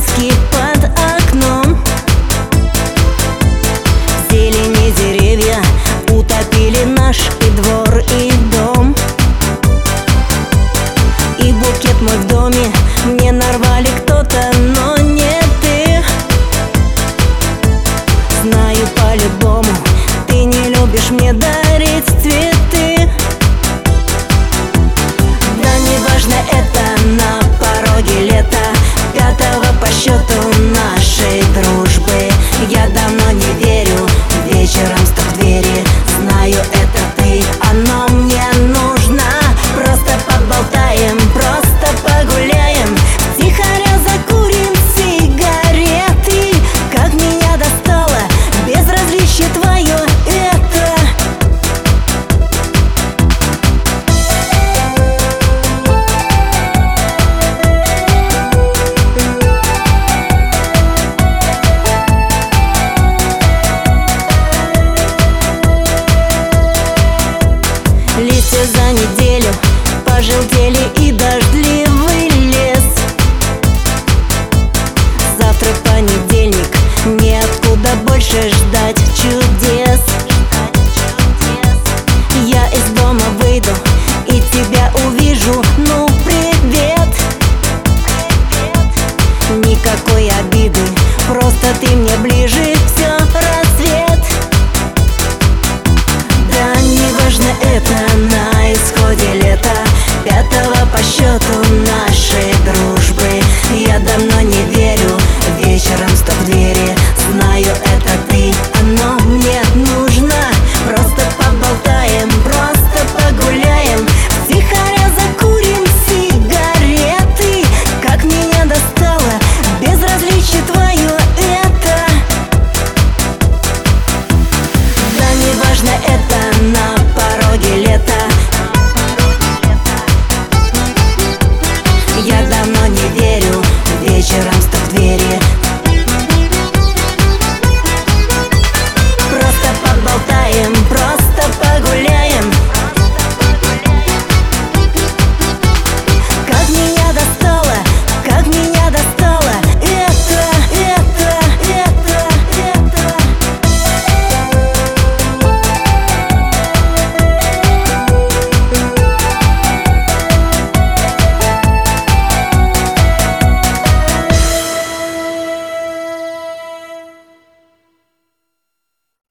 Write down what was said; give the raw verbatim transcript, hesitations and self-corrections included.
краски под окном. В зелени деревья утопили наш и двор, и дом. И букет мой в доме мне нарвали кто-то, но не ты. Знаю по-любому, ты не любишь мне дарить цветы. Да неважно, это на пороге лета, пятого по счету нашей дружбы. Я давно не верю вечером стук в двери. Знаю, это ты, оно мне нужно. Просто поболтаем, просто погуляем, тихоря закурим сигареты. Как меня достало безразличие твое это. Листья за неделю пожелтели и дождливый лес. Завтра понедельник, неоткуда больше ждать чудес. Я из дома выйду и тебя увижу, ну привет. Никакой обиды, просто ты мне ближе, все.